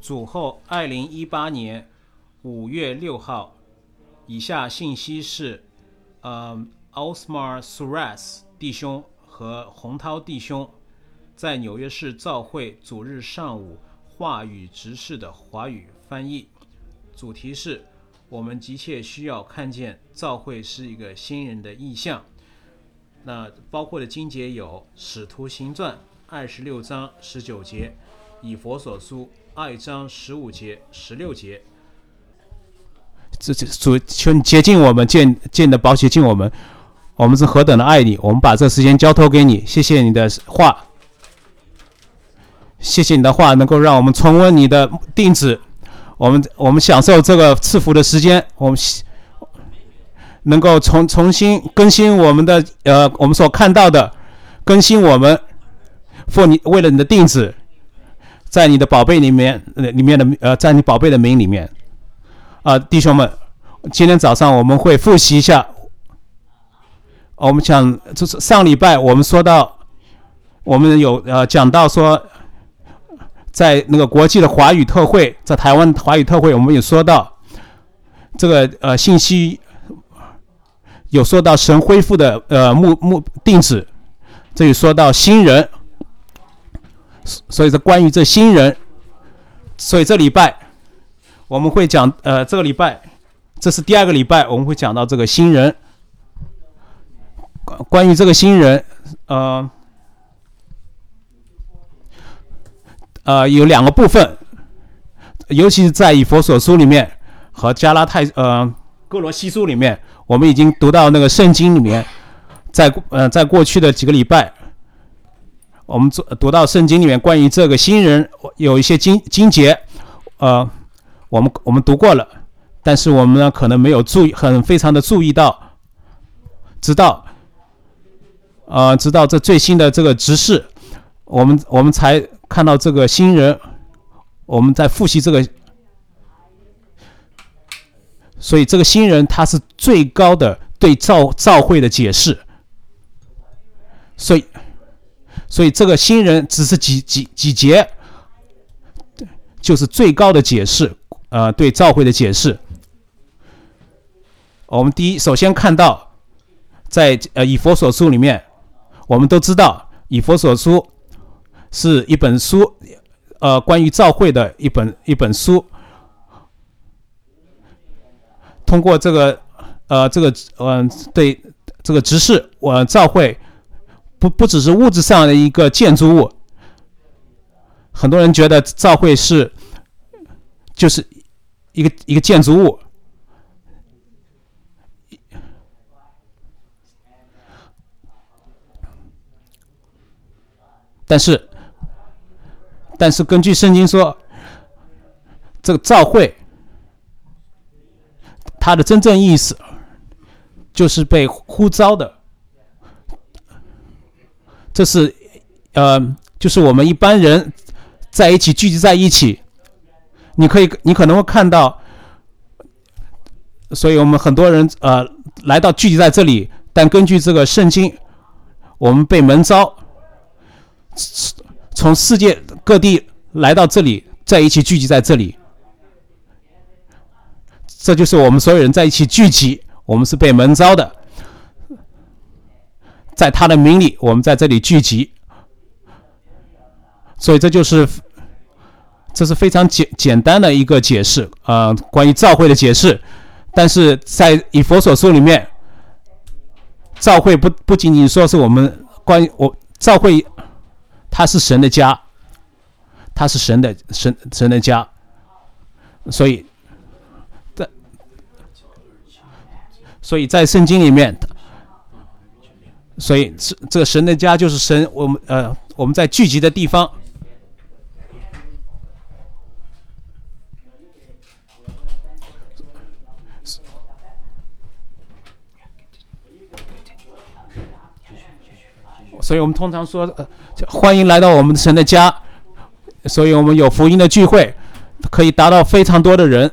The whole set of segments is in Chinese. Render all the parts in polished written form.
主后2018年5月6号，以下信息是Osmar Suras 弟兄和洪涛弟兄在纽约市教会主日上午话语执事的华语翻译，主题是我们急切需要看见教会是一个新人的意象。那包括的经节有使徒行传26章19节，以弗所书2章15节16节。主求你接近我们，借你的宝血近我们，我们是何等的爱你，我们把这时间交托给你。谢谢你的话，谢谢你的话能够让我们重温你的定旨，我们享受这个赐福的时间，我们能够重新更新我们的我们所看到的，更新我们为了你的定旨，在你的宝贝里面的在你宝贝的名里面弟兄们，今天早上我们会复习一下。我们讲就是上礼拜我们说到，我们有讲到说，在那个国际的华语特会，在台湾华语特会，我们有说到这个信息，有说到神恢复的定旨，这里说到新人，所以是关于这新人，所以这礼拜我们会讲这个礼拜这是第2个礼拜，我们会讲到这个新人。关于这个新人有2个部分，尤其是在以弗所书里面和加拉太哥罗西书里面，我们已经读到那个圣经里面，在过去的几个礼拜，我们读到圣经里面关于这个新人有一些经节我们读过了，但是我们呢可能没有非常的注意到，直到这最新的这个执事，我们才看到这个新人，我们在复习这个，所以这个新人他是最高的对教会的解释，所以这个新人只是几节，就是最高的解释，对教会的解释。我们首先看到，在以弗所书里面，我们都知道以弗所书是一本书，关于教会的一本书。通过这个对这个执事，教会不只是物质上的一个建筑物。很多人觉得教会就是一个建筑物，但是根据圣经说，这个教会它的真正意思就是被呼召的，这是就是我们一般人在一起聚集在一起，你可能会看到，所以我们很多人来到聚集在这里，但根据这个圣经，我们被蒙召，从世界各地来到这里，在一起聚集在这里，这就是我们所有人在一起聚集，我们是被蒙召的，在他的名里，我们在这里聚集，所以这是非常简单的一个解释，关于教会的解释。但是在以弗所书里面，教会不仅仅说是我们教会，它是神的家，它是神的家，所以在圣经里面，所以这个神的家就是神我们在聚集的地方。所以我们通常说欢迎来到我们神的家，所以我们有福音的聚会，可以达到非常多的人。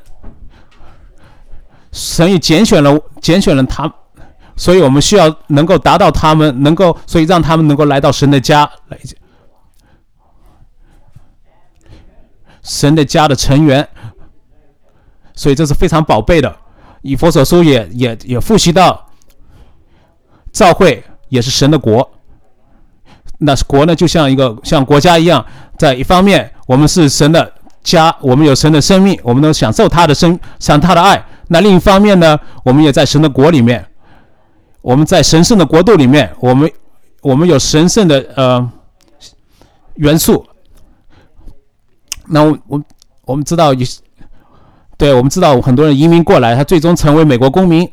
神也拣选了他，所以我们需要能够达到他们，所以让他们能够来到神的家来。 神的家的成员，所以这是非常宝贝的。以弗所书也复习到，教会也是神的国。那国呢，就像国家一样，在一方面我们是神的家，我们有神的生命，我们能享受他的爱。那另一方面呢，我们也在神的国里面，我们在神圣的国度里面，我们有神圣的元素。那我们知道，对，我们知道很多人移民过来，他最终成为美国公民。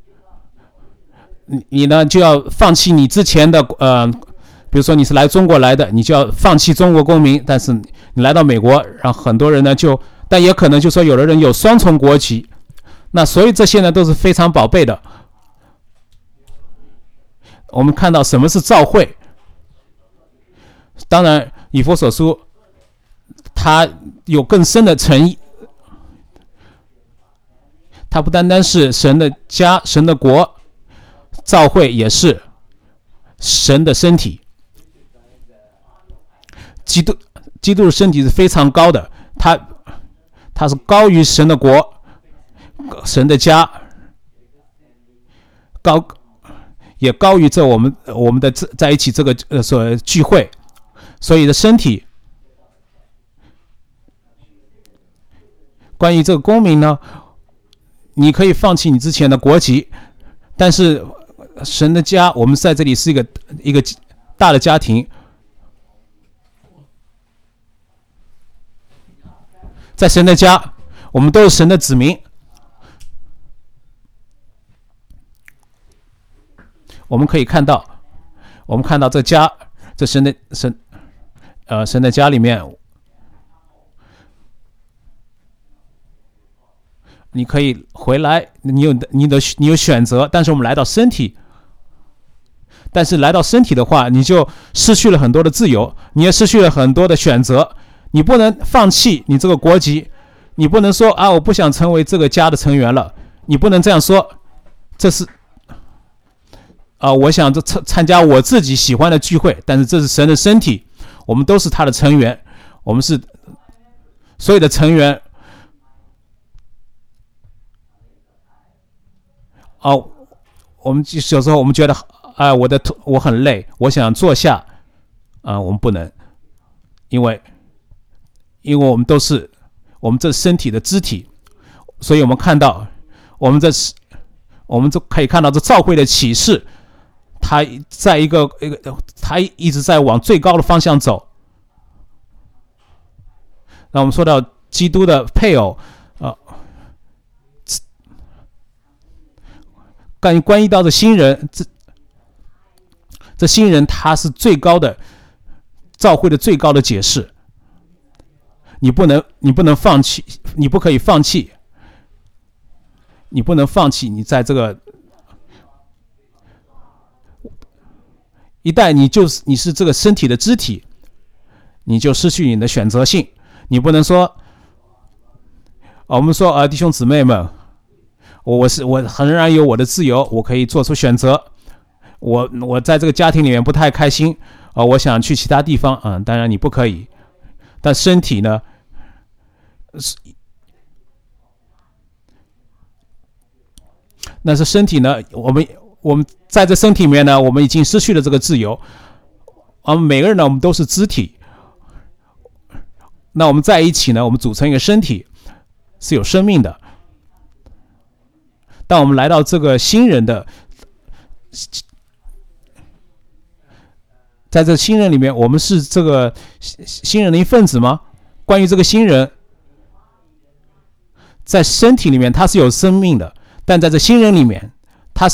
你呢就要放弃你之前的比如说你是来中国来的，你就要放弃中国公民。但是你来到美国，让很多人呢但也可能就说有的人有双重国籍。那所以这些呢都是非常宝贝的。我们看到什么是召会，当然以弗所书它有更深的诚意，它不单单是神的家、神的国，召会也是神的身体。基督的身体是非常高的，它是高于神的国、神的家，也高于我们的在一起这个所聚会。所以的身体，关于这个公民呢，你可以放弃你之前的国籍，但是神的家，我们在这里是一个大的家庭。在神的家，我们都是神的子民。我们可以看到这家，这神的家里面，你可以回来，你有选择。但是我们来到身体，的话，你就失去了很多的自由，你也失去了很多的选择。你不能放弃你这个国籍，你不能说我不想成为这个家的成员了，你不能这样说。这是我想参加我自己喜欢的聚会，但是这是神的身体，我们都是他的成员，我们是所有的成员。我们有时候我们觉得我很累，我想坐下，我们不能，因为我们这身体的肢体，所以我们看到我们就可以看到这召会的启示，它在它一直在往最高的方向走。那我们说到基督的配偶，关于到这新人，这新人他是最高的召会的最高的解释。你不能放弃，你不可以放弃，你不能放弃。你在这个一旦你是这个身体的肢体，你就失去你的选择性。你不能说，我们说弟兄姊妹们，我仍然有我的自由，我可以做出选择。我在这个家庭里面不太开心，我想去其他地方，当然你不可以。但身体呢，那是身体呢，我们在这身体里面呢，我们已经失去了这个自由。我们每个人呢，我们都是肢体。那我们在一起呢，我们组成一个身体，是有生命的。当我们来到这个新人的，在这新人里面，我们是这个新人的一份子吗？关于这个新人，在身体里面他是有生命的，但在这新人里面，他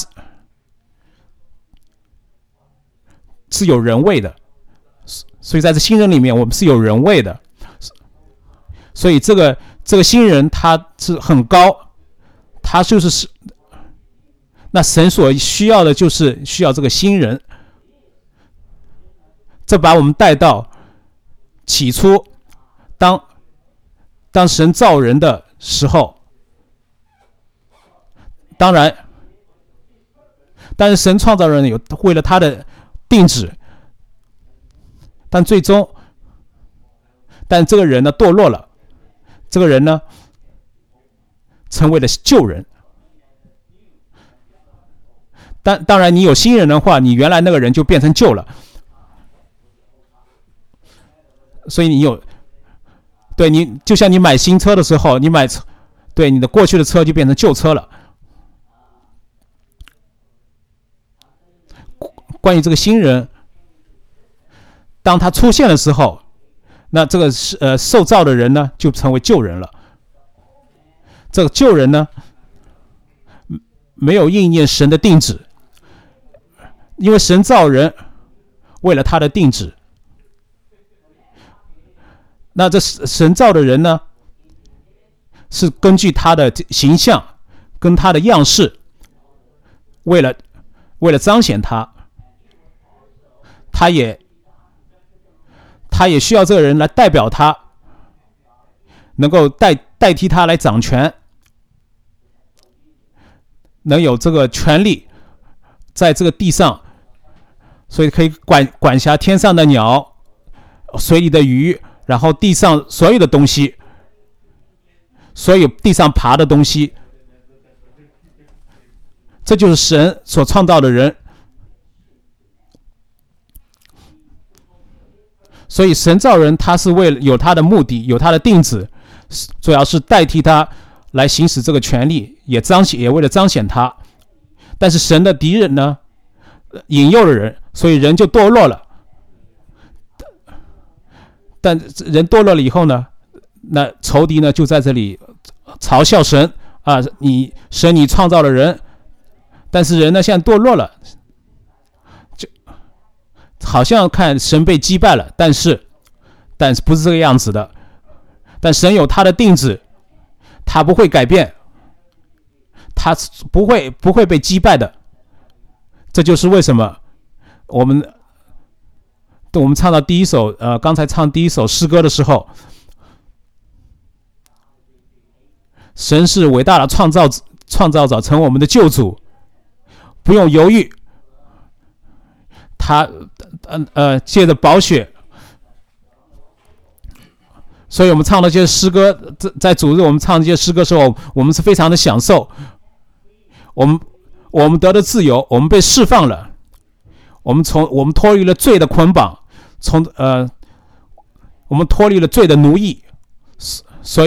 是有人味的。所以在这新人里面，我们是有人味的。所以这个新人他是很高，他就是那神所需要的就是需要这个新人。这把我们带到起初，当神造人的时候，但是神创造人有为了他的定旨，但这个人呢堕落了， 这个人呢成为了旧人。当然你有新人的话，你原来那个人就变成旧了，所以你就像你买新车的时候，你的过去的车就变成旧车了。关于这个新人，当他出现的时候，那这个受造的人呢就成为旧人了。这个旧人呢没有应验神的定旨，因为神造人为了他的定旨。那这神造的人呢是根据他的形象跟他的样式，为了彰显他也需要这个人来代表他，能够代替他来掌权，能有这个权利在这个地上，所以可以管辖天上的鸟，水里的鱼，然后地上所有的东西，所有地上爬的东西。这就是神所创造的人。所以神造人，他是为了有他的目的，有他的定旨，主要是代替他来行使这个权利，也为了彰显他。但是神的敌人呢引诱了人，所以人就堕落了。但人堕落了以后呢，那仇敌呢就在这里嘲笑神啊，神你创造了人，但是人呢现在堕落了，就好像看神被击败了，但是不是这个样子的。但神有他的定旨，他不会改变，他不会被击败的。这就是为什么我们唱到第一首刚才唱第一首诗歌的时候，神是伟大的创造者，成我们的救主，不用犹豫，他借着宝血。所以我们唱那些诗歌，在主日我们唱这些诗歌的时候，我们是非常的享受。我们得了自由，我们被释放了，我们脱离了罪的捆绑，我们脱离了罪的奴役，所以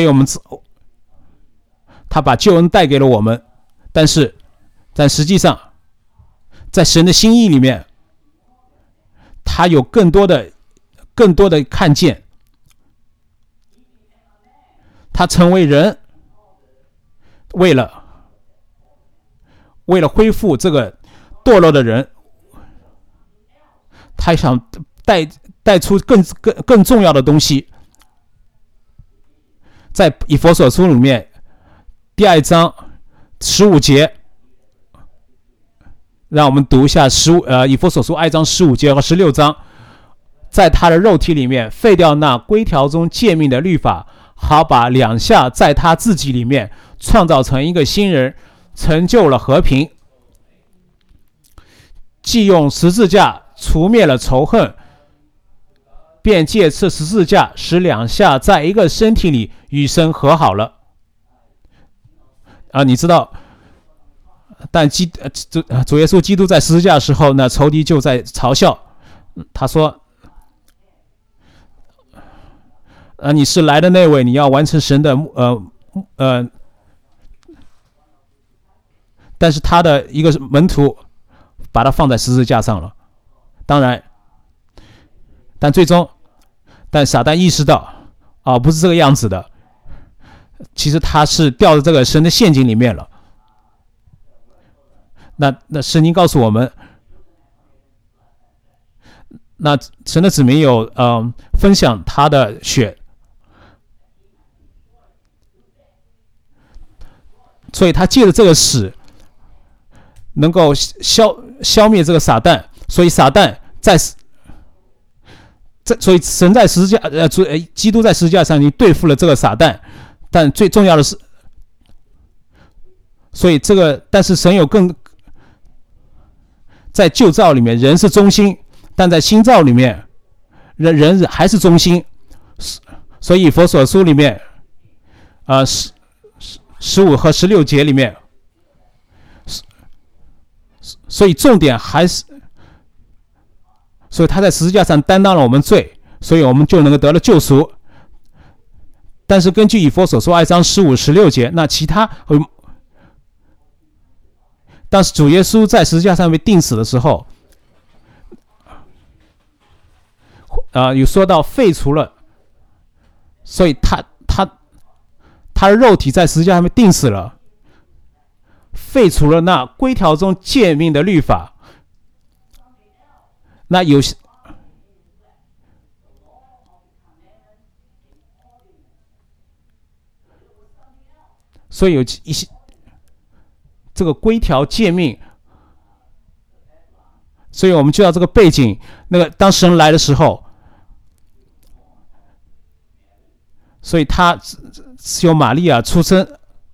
他把救恩带给了我们。但实际上，在神的心意里面，他有更多的看见。他成为人，为了恢复这个堕落的人，他想带出更重要的东西。在以弗所书里面第2章15节，让我们读一下以弗所书2章15节和16章。在他的肉体里面废掉那规条中诫命的律法，好把两下在他自己里面创造成一个新人，成就了和平。既用十字架除灭了仇恨，便借此十字架使两下在一个身体里与神和好了。你知道，但主耶稣基督在十字架的时候呢，仇敌就在嘲笑他说，你是来的那位，你要完成神的但是他的一个门徒把他放在十字架上了。当然，但撒旦意识到不是这个样子的，其实他是掉在这个神的陷阱里面了。那圣经告诉我们，那神的子民有分享他的血，所以他借着这个死能够消灭这个撒旦。所以撒旦所以神在十字架基督在十字架上已经对付了这个撒旦。但最重要的是，所以但是神有在旧造里面人是中心，但在新造里面人还是中心。所以以弗所书里面 15和16节里面，所以重点还是，所以他在十字架上担当了我们罪，所以我们就能够得了救赎。但是根据以弗所书2章15、16节，那其他当时主耶稣在十字架上被钉死的时候，有说到废除了，所以他的肉体在十字架上面钉死了，废除了那规条中诫命的律法。那有些，所以有一些这个规条诫命，所以我们知道这个背景。那个当神来的时候，所以他是由玛利亚出生，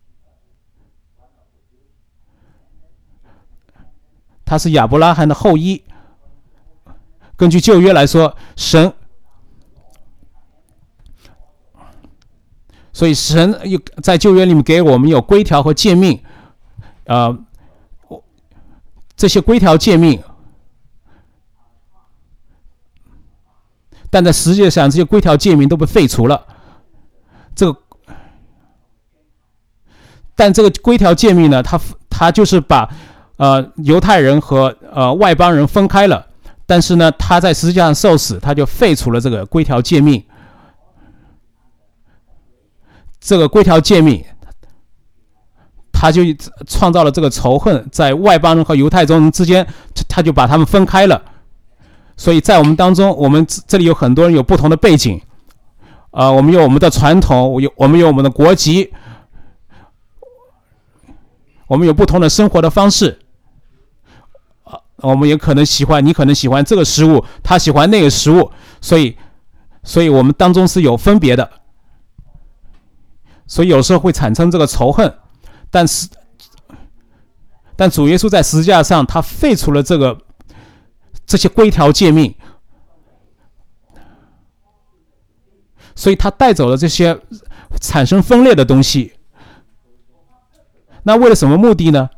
他是亚伯拉罕的后裔。根据旧约来说，所以神在旧约里面给我们有规条和诫命，这些规条诫命，但在实际上这些规条诫命都被废除了。但这个规条诫命呢，它就是把犹太人和外邦人分开了。但是呢，他在十字架上受死，他就废除了这个规条诫命。这个规条诫命，他就创造了这个仇恨，在外邦人和犹太人之间，他就把他们分开了。所以在我们当中，我们这里有很多人有不同的背景，我们有我们的传统，我们有我们的国籍，我们有不同的生活的方式。我们也可能喜欢，你可能喜欢这个食物，他喜欢那个食物，所以我们当中是有分别的，所以有时候会产生这个仇恨。但主耶稣在十字架上，他废除了这些规条诫命，所以他带走了这些产生分裂的东西。那为了什么目的呢？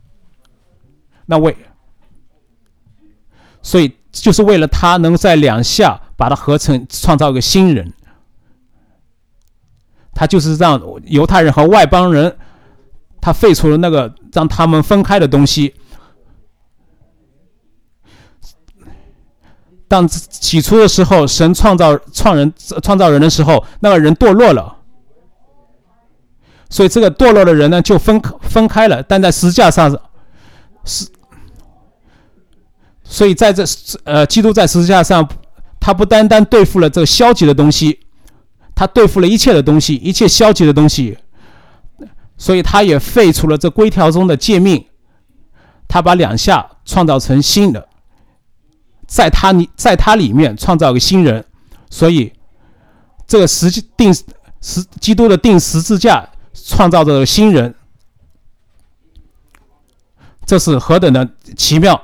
所以就是为了他能在两下把它合成，创造一个新人。他就是让犹太人和外邦人，他废除了那个让他们分开的东西。当起初的时候，神创造人的时候，那个人堕落了，所以这个堕落的人呢就分开了。但在十字架上所以在基督在十字架上，他不单单对付了这个消极的东西，他对付了一切的东西，一切消极的东西。所以他也废除了这规条中的诫命，他把两下创造成新的，在他里面创造一个新人。所以这个基督的钉十字架创造这个新人，这是何等的奇妙！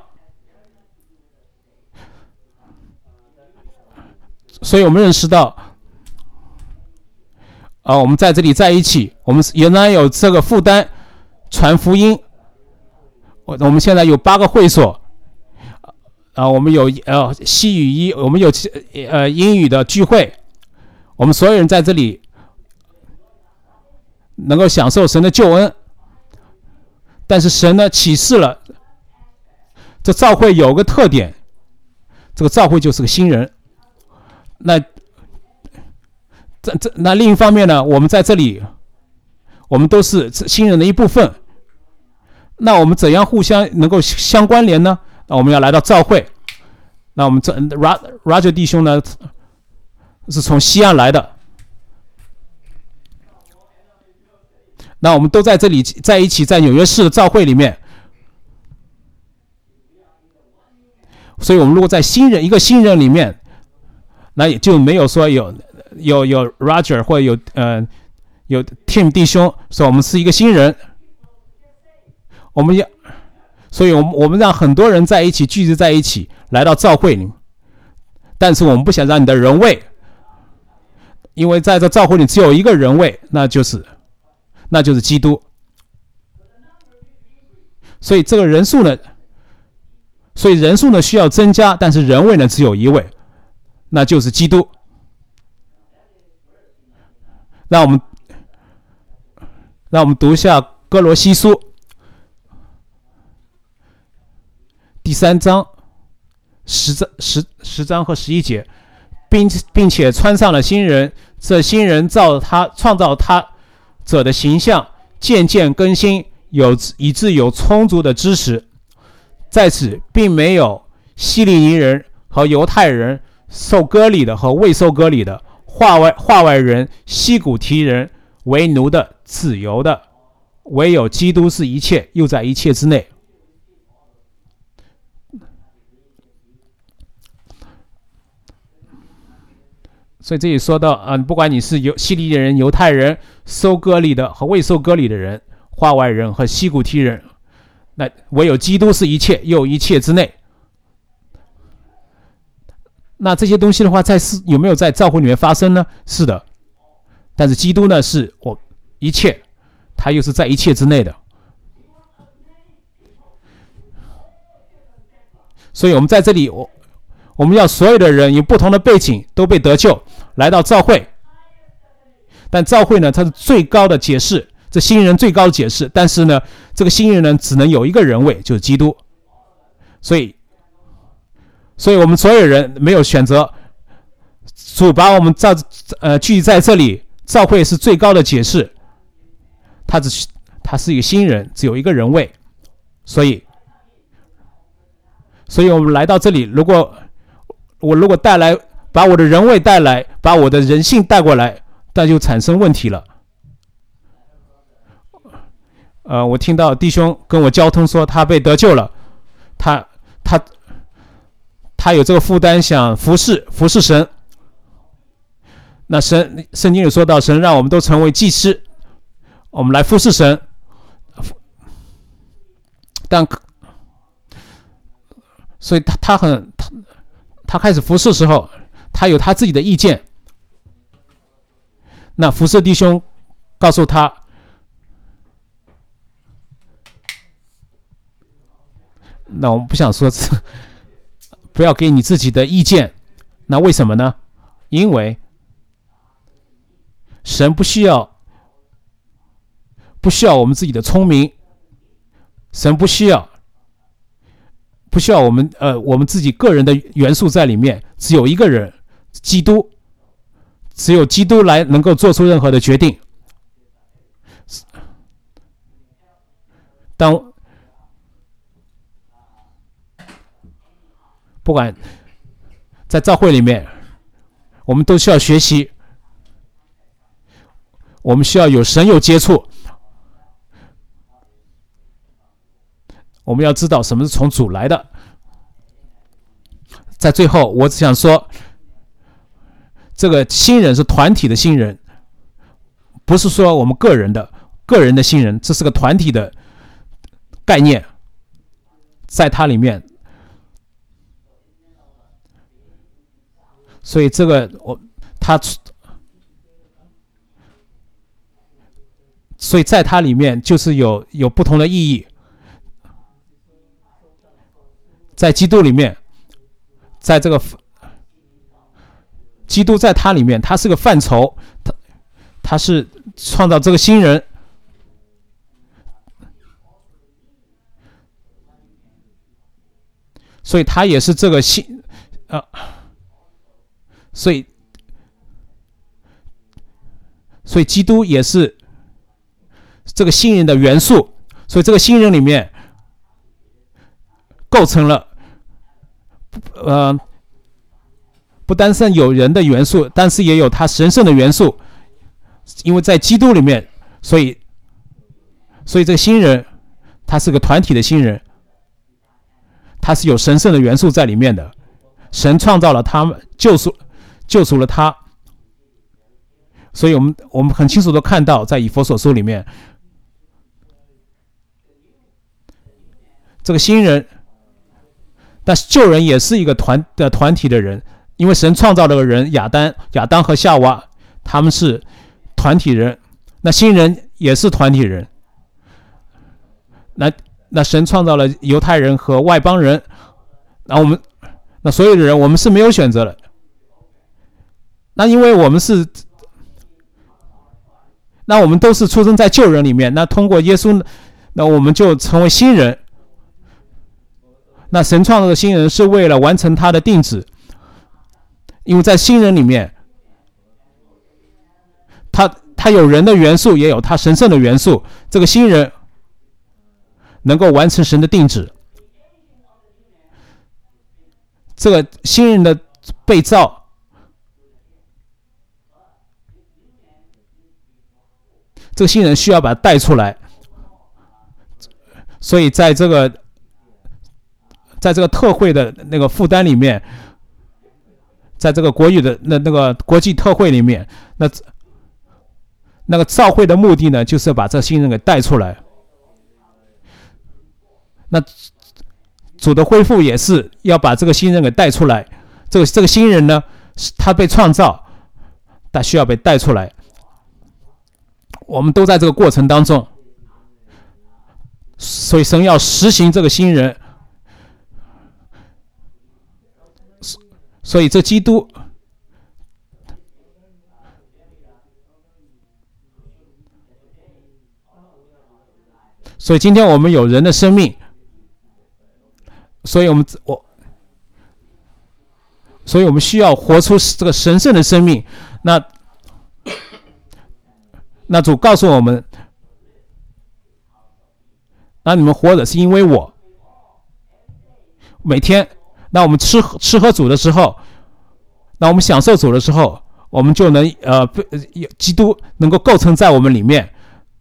所以我们认识到，我们在这里在一起，我们仍然有这个负担传福音。我们现在有8个会所，我们有西语一，我们有英语的聚会，我们所有人在这里能够享受神的救恩。但是神呢启示了，这教会有个特点，这个教会就是个新人。那另一方面呢，我们在这里，我们都是新人的一部分。那我们怎样互相能够相关联呢？那我们要来到教会。那我们Roger 弟兄呢，是从西岸来的。那我们都在这里在一起，在纽约市的教会里面。所以我们如果在一个新人里面，那也就没有说有 Roger 或者有 Tim 弟兄，说我们是一个新人。所以我们让很多人在一起聚集在一起，来到教会里。但是我们不想让你的人位，因为在这教会里只有一个人位，那就是那就是基督。所以这个人数呢，需要增加，但是人位呢只有一位，那就是基督。让我们读一下哥罗西书第3章10章和11节，并且穿上了新人，这新人照他创造他者的形象，渐渐更新，以致有充足的知识。在此并没有希利尼人和犹太人，受割礼的和未受割礼的，化外人，西古提人，为奴的，自由的，唯有基督是一切，又在一切之内。所以这里说到不管你是希利尼人、犹太人，受割礼的和未受割礼的人，化外人和西古提人，那唯有基督是一切，又一切之内。那这些东西的话，有没有在教会里面发生呢？是的，但是基督呢是一切，他又是在一切之内的。所以我们在这里，我们要所有的人有不同的背景都被得救，来到教会。但教会呢，它是最高的解释，这新人最高的解释。但是呢，这个新人呢，只能有一个人位，就是基督。所以我们所有人没有选择，主把我们聚集在这里，教会是最高的解释。他是一个新人，只有一个人位。所以我们来到这里，如果把我的人位带来，把我的人性带过来，那就产生问题了。我听到弟兄跟我交通说他被得救了，他有这个负担，想服侍神。那圣经有说到，神让我们都成为祭司，我们来服侍神。所以他开始服侍的时候，他有他自己的意见。那服侍弟兄告诉他，那我们不想说不要给你自己的意见。那为什么呢？因为神不需要我们自己的聪明，神不需要我们自己个人的元素在里面，只有一个人，基督，只有基督来能够做出任何的决定。不管在教会里面，我们都需要学习，我们需要有神有接触，我们要知道什么是从主来的。在最后，我只想说，这个新人是团体的新人，不是说我们个人的新人，这是个团体的概念，在它里面。所以这个所以在它里面就是有不同的意义。在基督里面，在这个基督在它里面，它是个范畴，他是创造这个新人。所以他也是这个所以基督也是这个新人的元素。所以这个新人里面构成了不单是有人的元素，但是也有他神圣的元素。因为在基督里面，所以这个新人他是个团体的新人，他是有神圣的元素在里面的。神创造了他们，救赎了他。所以我们很清楚的看到，在以弗所书里面，这个新人，但是旧人也是一个团体的人，因为神创造了人亚当和夏娃，他们是团体人。那新人也是团体人。那神创造了犹太人和外邦人，那所有的人我们是没有选择的。那因为我们都是出生在旧人里面，那通过耶稣，那我们就成为新人。那神创造的新人是为了完成他的定旨，因为在新人里面，他有人的元素，也有他神圣的元素。这个新人能够完成神的定旨。这个新人的被造，这个新人需要把他带出来。所以在这个特会的那个负担里面，在这个国语的那个国际特会里面，那个召会的目的呢，就是把这新人给带出来。那主的恢复也是要把这个新人给带出来。这个新人呢，他被创造，他需要被带出来。我们都在这个过程当中，所以神要实行这个新人。所以这基督，所以今天我们有人的生命，所以我们需要活出这个神圣的生命。那主告诉我们，那你们活着是因为我。每天，那我们吃喝主的时候，那我们享受主的时候，我们就能基督能够构成在我们里面。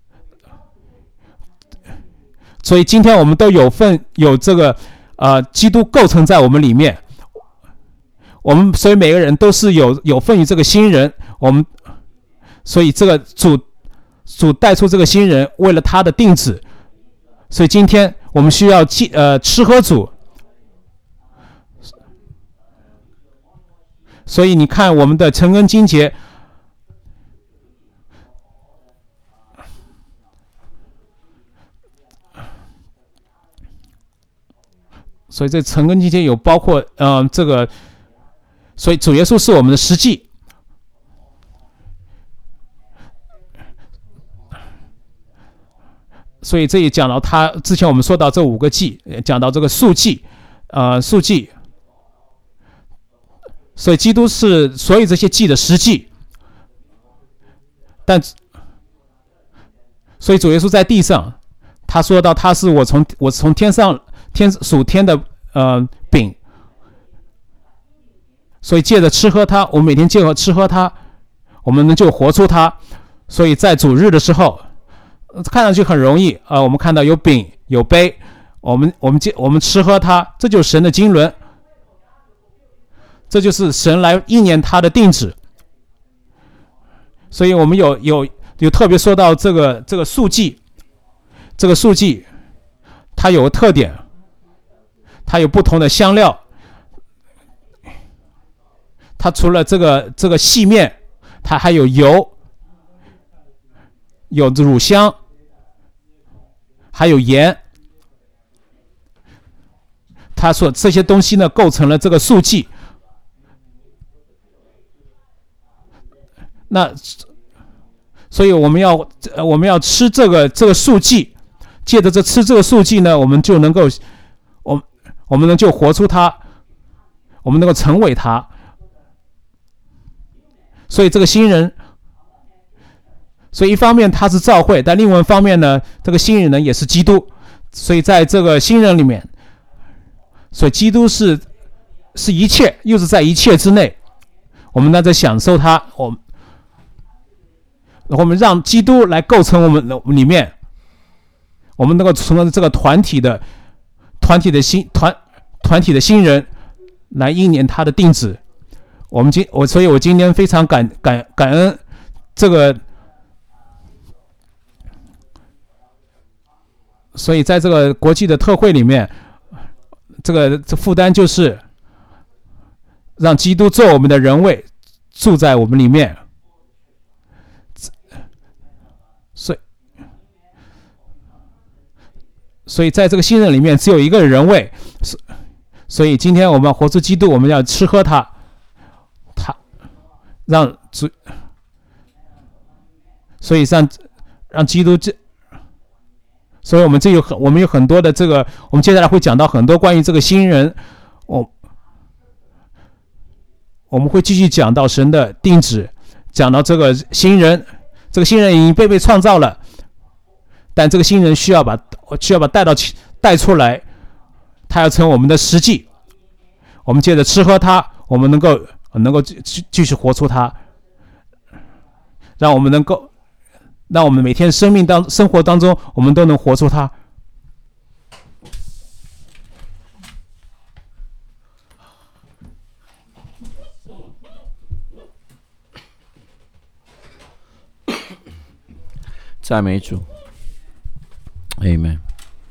所以今天我们都有这个基督构成在我们里面。所以每个人都是有份于这个新人。所以这个主带出这个新人，为了他的定旨。所以今天我们需要吃喝主。所以你看我们的陈根金节，所以这陈根金节有包括这个，所以主耶稣是我们的实际。所以这也讲到他之前我们说到这5个祭，讲到这个素祭，所以基督是所有这些祭的实际。所以主耶稣在地上，他说到他是我从天上属天的饼。所以借着吃喝他，我们每天借着吃喝他，我们就活出他。所以在主日的时候，看上去很容易我们看到有饼有杯，我们吃喝它，这就是神的经纶，这就是神来应验他的定旨。所以我们有特别说到这个素祭，这个素祭它有个特点，它有不同的香料，它除了这个细面，它还有油，有乳香，还有盐。他说这些东西呢构成了这个素祭。那所以我们要吃这个素祭，借着吃这个素祭呢，我们就能够我们能就活出它，我们能够成为它。所以这个新人，所以一方面他是召会，但另外一方面呢，这个新人呢也是基督。所以在这个新人里面，所以基督是一切，又是在一切之内。我们呢在享受它，我们让基督来构成我们里面，我们能够成为这个团体的新人，来应验他的定旨。所以我今天非常感恩这个。所以在这个国际的特会里面，这负担就是让基督做我们的人位，住在我们里面。 所以在这个新人里面只有一个人位，所以今天我们活出基督，我们要吃喝他让主，所以让基督所以我们有很多的这个，我们接下来会讲到很多关于这个新人，我们会继续讲到神的定旨，讲到这个新人已经被创造了，但这个新人需要把带出来，他要成为我们的实际。我们借着吃喝他，我们能够继续活出他，让我们每天生活当中，我们都能活出他。 赞美主 ，Amen。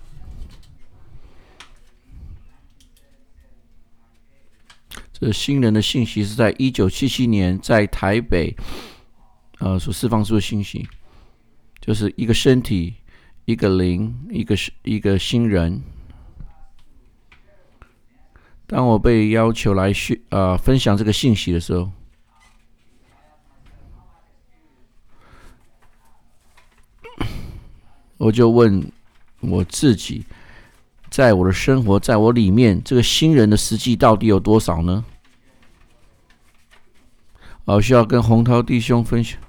这新人的信息是在1977年在台北所释放出的信息，就是一个身体、一个灵、一个新人。当我被要求来分享这个信息的时候，我就问我自己，在我的生活，在我里面，这个新人的实际到底有多少呢？我需要跟洪涛弟兄分享。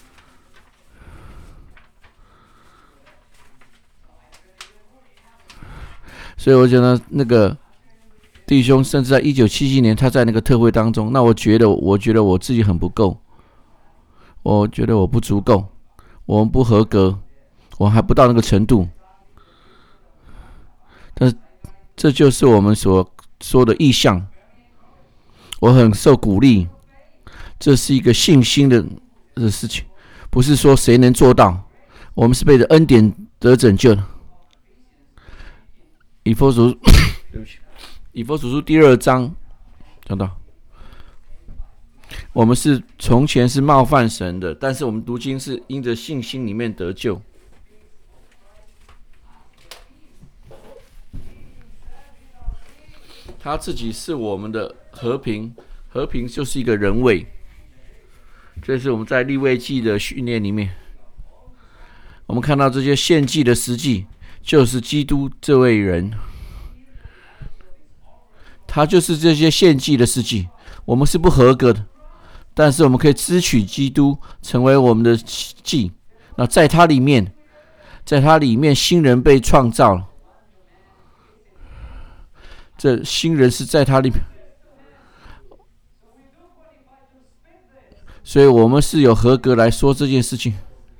所以我觉得那个弟兄，甚至在1977年，他在那个特会当中，那我觉得我自己很不够，我觉得我不足够，我们不合格。我还不到那个程度，但是这就是我们所说的意向。我很受鼓励，这是一个信心的事情，不是说谁能做到。我们是被着恩典得拯救的。以弗所书第2章讲到，我们是从前是冒犯神的，但是我们如今是因着信心里面得救。他自己是我们的和平，和平就是一个人位。这是我们在利未记的训练里面，我们看到这些献祭的实际，就是基督这位人，他就是这些献祭的实际。我们是不合格的，但是我们可以支取基督成为我们的祭。那在他里面，新人被创造了。这新人是在他里面，所以我们是有合格来说这件事情。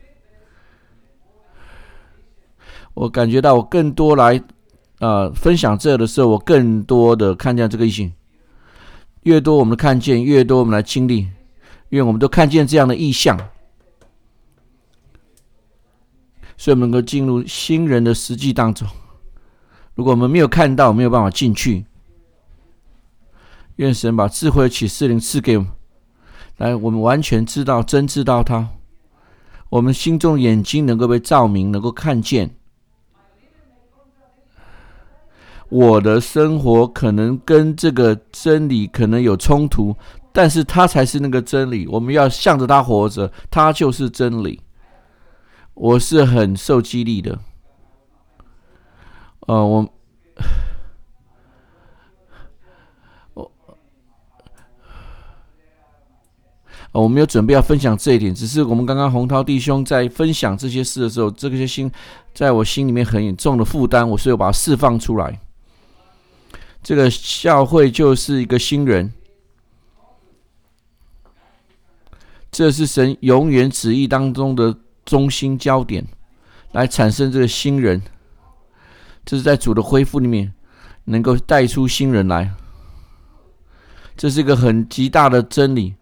我感觉到我更多来分享这的时候，我更多的看见这个意象。越多我们看见，越多我们来经历，因为我们都看见这样的意象，所以我们能够进入新人的实际当中。如果我们没有看到，没有办法进去。愿神把智慧启示灵赐给我们，来我们完全知道，真知道他。我们心中眼睛能够被照明，能够看见。我的生活可能跟这个真理可能有冲突，但是他才是那个真理。我们要向着他活着，他就是真理。我是很受激励的。我没有准备要分享这一点，只是我们刚刚洪涛弟兄在分享这些事的时候，这些心在我心里面很严重的负担，所以我把它释放出来。这个教会就是一个新人，这是神永远旨意当中的中心焦点，来产生这个新人。这是在主的恢复里面能够带出新人来，这是一个很极大的真理。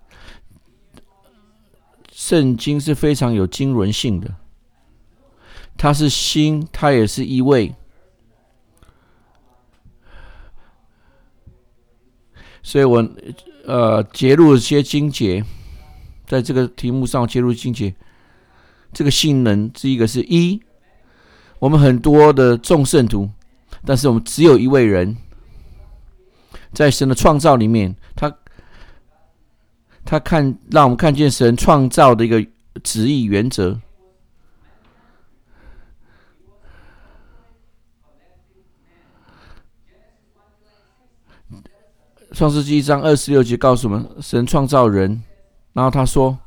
圣经是非常有经纶性的，它是新，它也是一位。所以我揭露一些经节，在这个题目上揭露经节。这个性能，第一个是一， 我们很多的众圣徒，但是我们只有一位人，在神的创造里面，让我们看见神创造的一个旨意原则。创世纪1章26节告诉我们，神创造人，然后他说，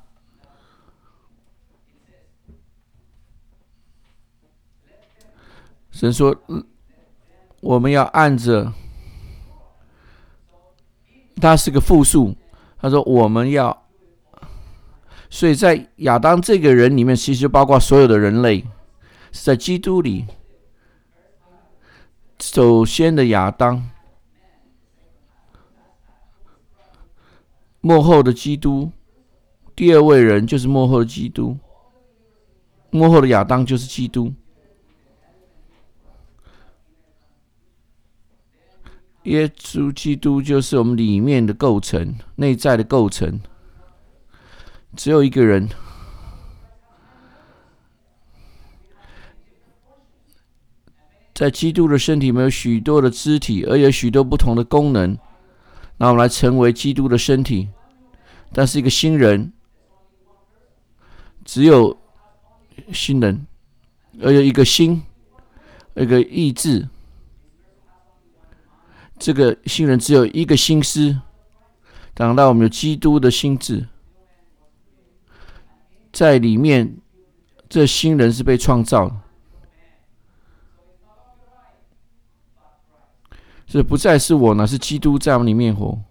神说我们要按着，它是个复数，他说我们要，所以在亚当这个人里面，其实就包括所有的人类，是在基督里。首先的亚当，末后的基督，第二位人就是末后的基督，末后的亚当就是基督。耶稣基督就是我们里面的构成，内在的构成。只有一个人，在基督的身体里面有许多的肢体，而有许多不同的功能，那我们来成为基督的身体。但是一个新人，只有新人，而有一个心，一个意志。这个新人只有一个心思，当到我们有基督的心智，在里面，这新人是被创造的，这不再是我，乃是基督在我们里面活。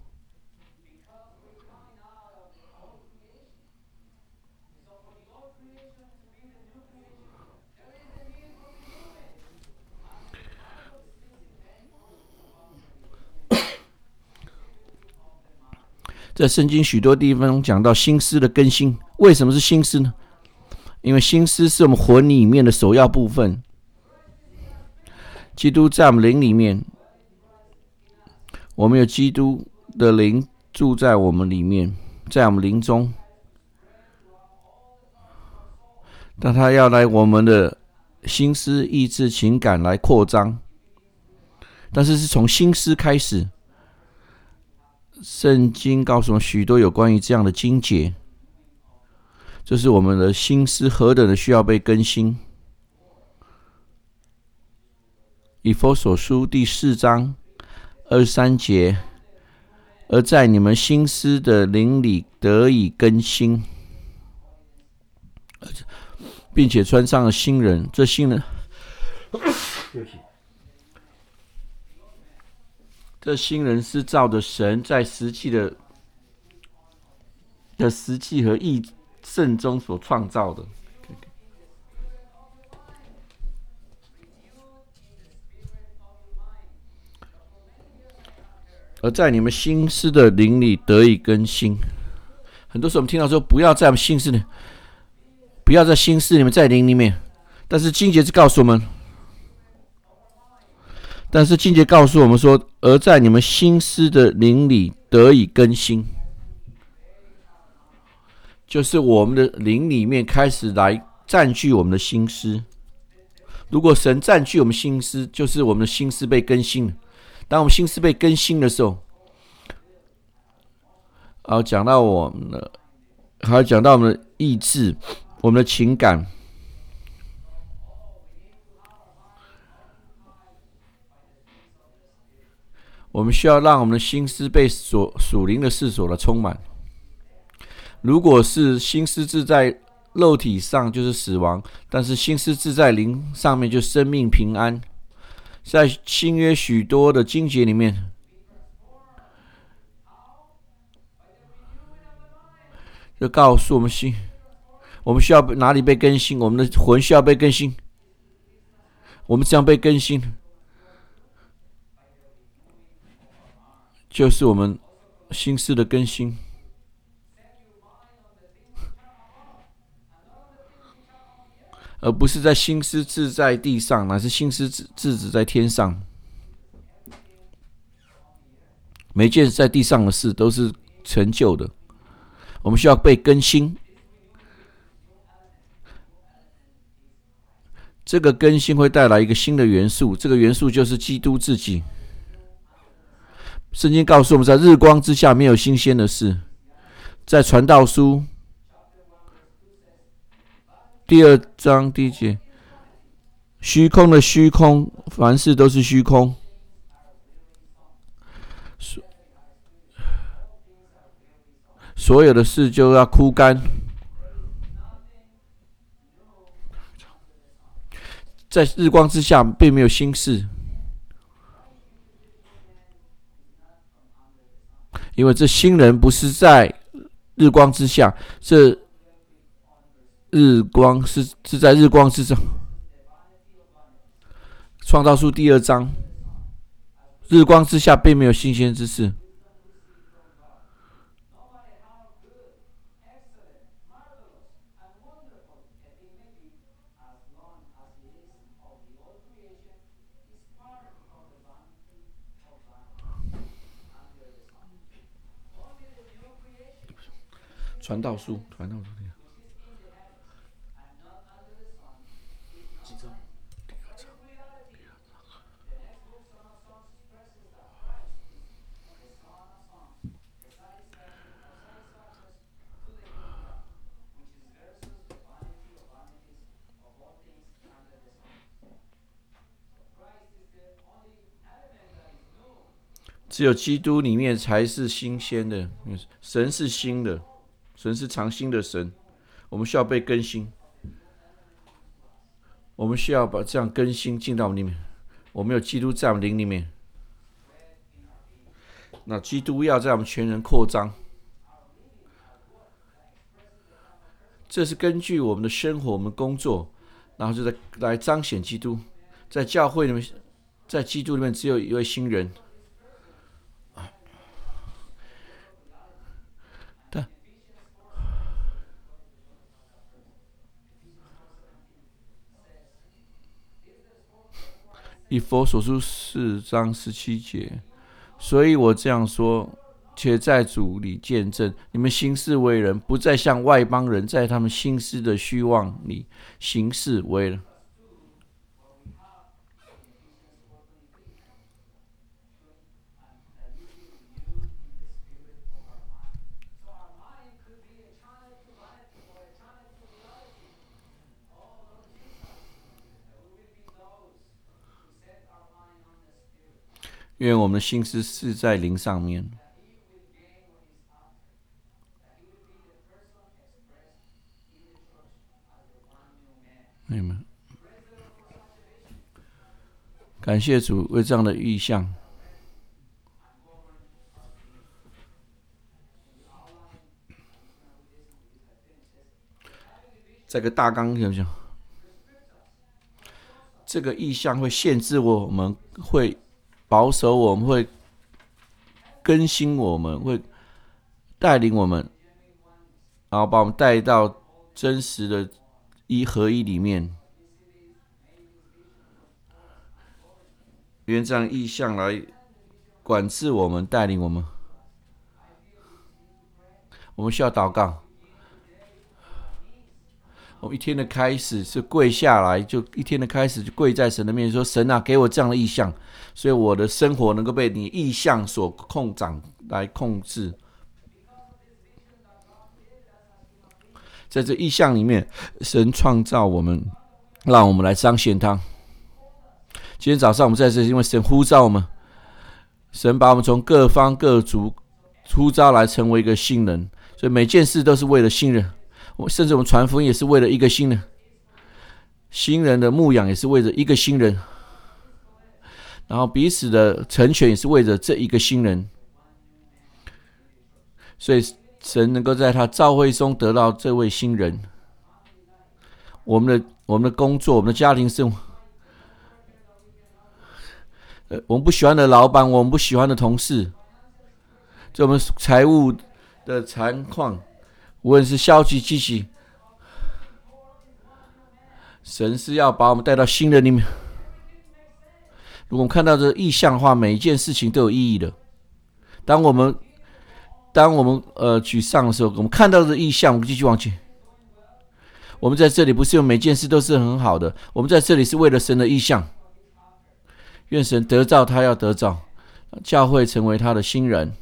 在圣经许多地方讲到心思的更新，为什么是心思呢？因为心思是我们魂里面的首要部分。基督在我们灵里面，我们有基督的灵住在我们里面，在我们灵中。但他要来我们的心思、意志、情感来扩张，但是是从心思开始。圣经告诉我们许多有关于这样的经节，就是我们的心思何等的需要被更新。以弗所书第4章23节，而在你们心思的灵里得以更新，并且穿上了新人。这新人这新人是照着神在实际的实际和意圣中所创造的。而在你们心思的灵里得以更新。很多时候我们听到说，不要在我们心思里，不要在心思里面，在灵里面。但是经节是告诉我们，说，而在你们心思的灵里得以更新，就是我们的灵里面开始来占据我们的心思。如果神占据我们心思，就是我们的心思被更新了。当我们心思被更新的时候，讲到我们的，还有讲到我们的意志、我们的情感。我们需要让我们的心思被属灵的事所充满。如果是心思志在肉体上，就是死亡；但是心思志在灵上面，就生命平安。在新约许多的经节里面，就告诉我们我们需要哪里被更新，我们的魂需要被更新。我们这样被更新，就是我们心思的更新。而不是在心思志在地上，乃是心思志在天上。每件在地上的事都是成就的，我们需要被更新。 这个更新会带来一个新的元素，这个元素就是基督自己。圣经告诉我们，在日光之下没有新鲜的事。在传道书第2章第1节，虚空的虚空，凡事都是虚空。所有的事就要枯干。在日光之下并没有新事，因为这新人不是在日光之下，这日光是在日光之上。创造书第2章，日光之下并没有新鲜之事。传道书只有基督里面才是新鲜的，神是新的，神是常新的神，我们需要被更新，我们需要把这样更新进到我们里面，我们有基督在我们灵里面，那基督要在我们全人扩张，这是根据我们的生活、我们的工作，然后就来彰显基督。在教会里面，在基督里面只有一位新人。以弗所书4章17节，所以我这样说，且在主里见证，你们行事为人，不再像外邦人，在他们心思的虚妄里行事为人。愿我们的心思是在灵上面。感谢主为这样的意象。这个大纲想不想？这个意象会限制我们，会保守我们，会更新我们，会带领我们，然后把我们带到真实的一合一里面。愿这样意象来管制我们，带领我们。我们需要祷告。我们一天的开始是跪下来，就一天的开始就跪在神的面前说：“神啊，给我这样的意象，所以我的生活能够被你意象所控制。”在这意象里面，神创造我们，让我们来彰显他。今天早上我们在这，因为神呼召我们，神把我们从各方各族呼召来成为一个新人，所以每件事都是为了新人。甚至我们传福音也是为了一个新人，新人的牧养也是为了一个新人，然后彼此的成全也是为了这一个新人。所以神能够在他召会中得到这位新人。我们的工作，我们的家庭生活，我们不喜欢的老板，我们不喜欢的同事，就我们财务的残况，无论是消极积极，神是要把我们带到新人里面。如果我们看到这意象的话，每一件事情都有意义的。当我们沮丧的时候，我们看到这意象，我们继续往前。 我们在这里不是有每件事都是很好的，我们在这里是为了神的意向。愿神得造他要得造，教会成为他的新人。